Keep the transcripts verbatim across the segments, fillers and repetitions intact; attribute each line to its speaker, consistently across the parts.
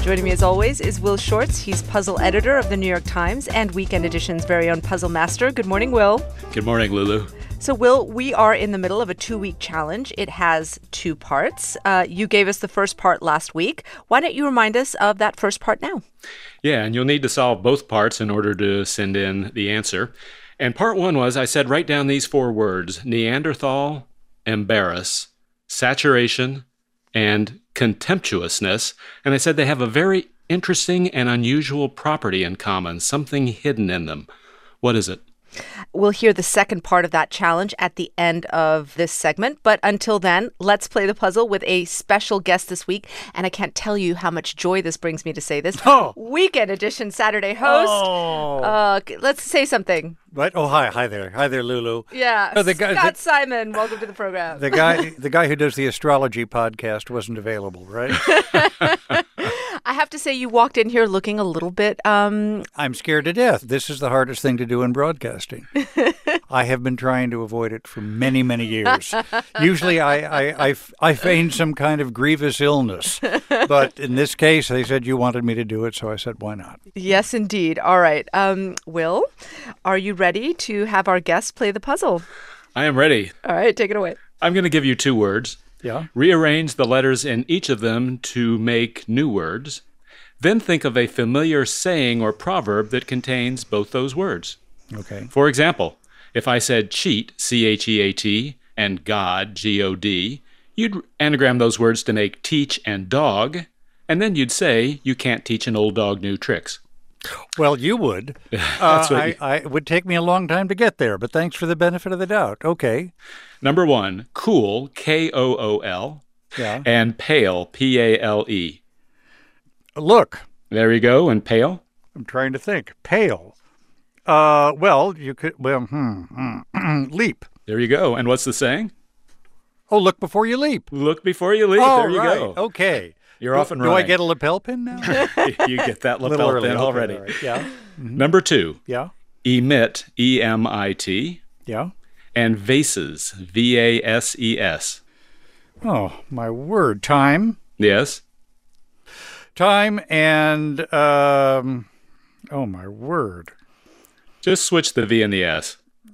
Speaker 1: Joining me as always is Will Shortz. He's puzzle editor of the New York Times and Weekend Edition's very own puzzle master. Good morning, Will.
Speaker 2: Good morning, Lulu.
Speaker 1: So, Will, we are in the middle of a two-week challenge. It has two parts. Uh, you gave us the first part last week. Why don't you remind us of that first part now?
Speaker 2: Yeah, and you'll need to solve both parts in order to send in the answer. And part one was, I said, write down these four words: Neanderthal, embarrass, saturation, and contemptuousness. And I said they have a very interesting and unusual property in common, something hidden in them. What is it?
Speaker 1: We'll hear the second part of that challenge at the end of this segment. But until then, let's play the puzzle with a special guest this week. And I can't tell you how much joy this brings me to say this.
Speaker 3: Oh.
Speaker 1: Weekend Edition Saturday host.
Speaker 3: Oh.
Speaker 1: Uh, let's say something.
Speaker 3: What? Oh, hi. Hi there. Hi there, Lulu.
Speaker 1: Yeah.
Speaker 3: Oh, the guy,
Speaker 1: Scott
Speaker 3: the,
Speaker 1: Simon, welcome to the program.
Speaker 3: The guy, the guy who does the astrology podcast wasn't available, right?
Speaker 1: I have to say you walked in here looking a little bit... Um...
Speaker 3: I'm scared to death. This is the hardest thing to do in broadcasting. I have been trying to avoid it for many, many years. Usually I, I, I, I feign some kind of grievous illness. But in this case, they said you wanted me to do it, so I said, why not?
Speaker 1: Yes, indeed. All right. Um, Will, are you ready to have our guests play the puzzle?
Speaker 2: I am ready.
Speaker 1: All right, take it away.
Speaker 2: I'm going to give you two words.
Speaker 3: Yeah.
Speaker 2: Rearrange the letters in each of them to make new words. Then think of a familiar saying or proverb that contains both those words.
Speaker 3: Okay.
Speaker 2: For example, if I said cheat, C H E A T, and God, G O D, you'd anagram those words to make teach and dog, and then you'd say you can't teach an old dog new tricks.
Speaker 3: Well, you would.
Speaker 2: That's
Speaker 3: uh,
Speaker 2: what
Speaker 3: I,
Speaker 2: you...
Speaker 3: I, it would take me a long time to get there, but thanks for the benefit of the doubt. Okay.
Speaker 2: Number one, cool, K O O L,
Speaker 3: Yeah.
Speaker 2: and pale, P A L E.
Speaker 3: Look.
Speaker 2: There you go, and pale?
Speaker 3: I'm trying to think. Pale. Uh, well, you could, well, hmm, hmm, leap.
Speaker 2: There you go. And what's the saying?
Speaker 3: Oh, look before you leap.
Speaker 2: Look before you leap.
Speaker 3: Oh,
Speaker 2: there you
Speaker 3: right.
Speaker 2: go.
Speaker 3: Okay.
Speaker 2: You're
Speaker 3: do,
Speaker 2: off and
Speaker 3: do
Speaker 2: running.
Speaker 3: I get a lapel pin now?
Speaker 2: You get that
Speaker 3: A little
Speaker 2: lapel
Speaker 3: early.
Speaker 2: pin
Speaker 3: Okay,
Speaker 2: already.
Speaker 3: all right. Yeah. Mm-hmm.
Speaker 2: Number two,
Speaker 3: Yeah.
Speaker 2: emit, E M I T,
Speaker 3: Yeah.
Speaker 2: and vases, V A S E S.
Speaker 3: Oh, my word. Time.
Speaker 2: Yes?
Speaker 3: Time and, um, oh, my word.
Speaker 2: Just switch the V and the S.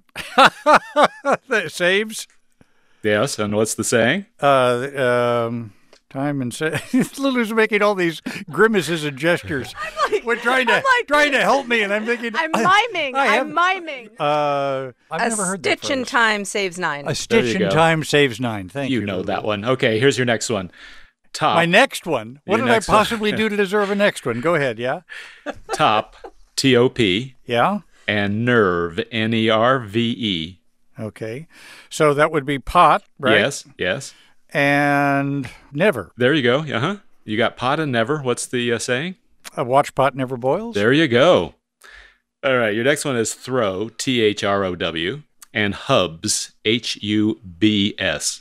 Speaker 3: That saves.
Speaker 2: Yes, and what's the saying?
Speaker 3: Uh, um, time and sa- Lulu's making all these grimaces and gestures.
Speaker 1: I'm like,
Speaker 3: We're trying to
Speaker 1: I'm like,
Speaker 3: trying to help me, and I'm thinking
Speaker 1: I'm miming.
Speaker 3: I have-
Speaker 1: I'm miming.
Speaker 3: Uh, I've
Speaker 1: a
Speaker 3: never heard that
Speaker 1: stitch in
Speaker 3: phrase.
Speaker 1: time saves nine.
Speaker 3: A stitch
Speaker 2: you
Speaker 3: in
Speaker 2: go.
Speaker 3: time saves nine. Thank you.
Speaker 2: You know
Speaker 3: Lulu.
Speaker 2: that one. Okay, here's your next one. Top.
Speaker 3: My next one. What
Speaker 2: Your
Speaker 3: did I
Speaker 2: next one.
Speaker 3: possibly do to deserve a next one? Go ahead. Yeah.
Speaker 2: Top, T O P,
Speaker 3: Yeah.
Speaker 2: and nerve, N E R V E.
Speaker 3: Okay. So that would be pot, right?
Speaker 2: Yes, yes.
Speaker 3: And never.
Speaker 2: There you go. Uh-huh. You got pot and never. What's the uh, saying?
Speaker 3: A watch pot never boils.
Speaker 2: There you go. All right, your next one is throw, T H R O W, and hubs, H U B S.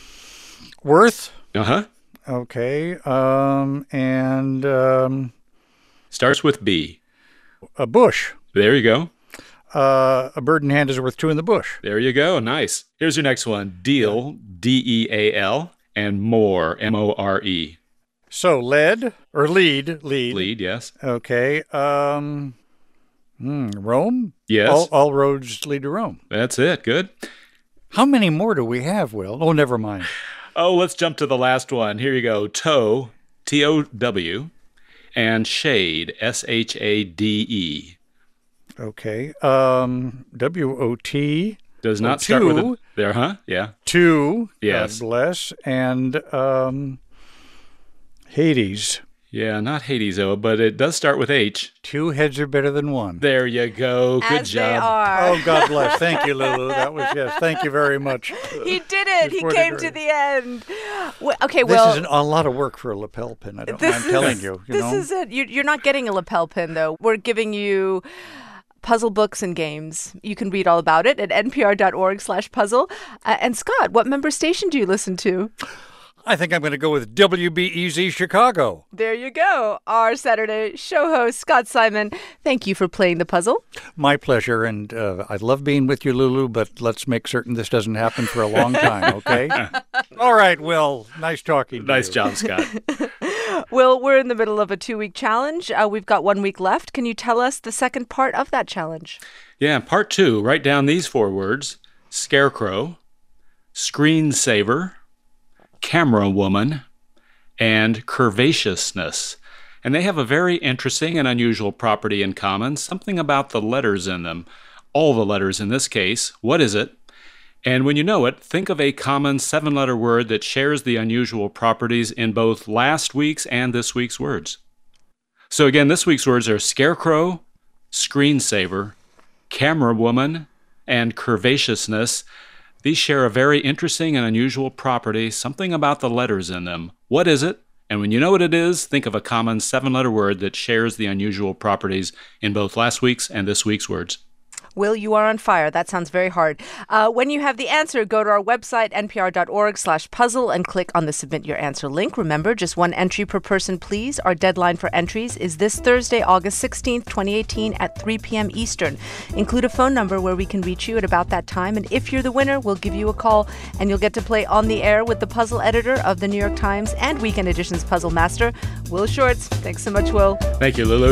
Speaker 3: Worth.
Speaker 2: Uh-huh.
Speaker 3: Okay. Um, and um,
Speaker 2: Starts with B.
Speaker 3: a bush.
Speaker 2: There you go.
Speaker 3: Uh, a bird in hand is worth two in the bush.
Speaker 2: There you go. Nice. Here's your next one. Deal, D E A L, and more, M O R E.
Speaker 3: So lead or lead, lead.
Speaker 2: Lead, yes.
Speaker 3: Okay. Um, hmm, Rome.
Speaker 2: Yes.
Speaker 3: All, all roads lead to Rome.
Speaker 2: That's it. Good.
Speaker 3: How many more do we have, Will? Oh, never mind.
Speaker 2: Oh, let's jump to the last one. Here you go. Tow, T O W, and shade, S H A D E.
Speaker 3: Okay. Um, W O T.
Speaker 2: Does not
Speaker 3: Well,
Speaker 2: start with
Speaker 3: two.
Speaker 2: a... There, huh? Yeah.
Speaker 3: Two.
Speaker 2: Yes.
Speaker 3: God bless. And um, Hades.
Speaker 2: Yeah, not Hades, though, but it does start with H.
Speaker 3: Two heads are better than one.
Speaker 2: There you go. Good
Speaker 1: As
Speaker 2: job.
Speaker 1: they are.
Speaker 3: Oh, God bless. Thank you, Lulu. That was, yes. Thank you very much.
Speaker 1: He did it. He
Speaker 3: Before the
Speaker 1: came
Speaker 3: grave.
Speaker 1: to the end. Well, okay,
Speaker 3: This
Speaker 1: well...
Speaker 3: is an, a lot of work for a lapel pin. I don't
Speaker 1: This
Speaker 3: mind
Speaker 1: is-
Speaker 3: telling you. you
Speaker 1: this
Speaker 3: know?
Speaker 1: is it. You, you're not getting a lapel pin, though. We're giving you puzzle books and games. You can read all about it at npr.org slash puzzle. Uh, and Scott, what member station do you listen to?
Speaker 3: I think I'm going to go with W B E Z Chicago.
Speaker 1: There you go. Our Saturday show host, Scott Simon. Thank you for playing the puzzle.
Speaker 3: My pleasure. And uh, I love being with you, Lulu, but let's make certain this doesn't happen for a long time, okay? All right, Will. Nice talking to
Speaker 2: Nice
Speaker 3: you.
Speaker 2: job, Scott.
Speaker 1: Will, we're in the middle of a two-week challenge. Uh, we've got one week left. Can you tell us the second part of that challenge?
Speaker 2: Yeah, part two, write down these four words: scarecrow, screensaver, camera woman, and curvaceousness. And they have a very interesting and unusual property in common, something about the letters in them. All the letters in this case. What is it? And when you know it, think of a common seven-letter word that shares the unusual properties in both last week's and this week's words. So again, this week's words are scarecrow, screensaver, camera woman, and curvaceousness. These share a very interesting and unusual property, something about the letters in them. What is it? And when you know what it is, think of a common seven-letter word that shares the unusual properties in both last week's and this week's words.
Speaker 1: Will, you are on fire. That sounds very hard. Uh, when you have the answer, go to our website, npr.org slash puzzle, and click on the Submit Your Answer link. Remember, just one entry per person, please. Our deadline for entries is this Thursday, August sixteenth, twenty eighteen at three p.m. Eastern. Include a phone number where we can reach you at about that time. And if you're the winner, we'll give you a call, and you'll get to play on the air with the puzzle editor of the New York Times and Weekend Edition's Puzzle Master, Will Shortz. Thanks so much, Will.
Speaker 2: Thank you, Lulu.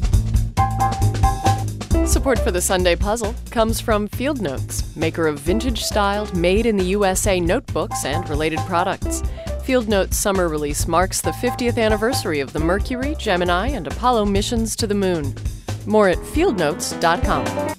Speaker 4: Support for the Sunday Puzzle comes from Field Notes, maker of vintage-styled, made-in-the-U S A notebooks and related products. Field Notes' summer release marks the fiftieth anniversary of the Mercury, Gemini, and Apollo missions to the moon. More at field notes dot com.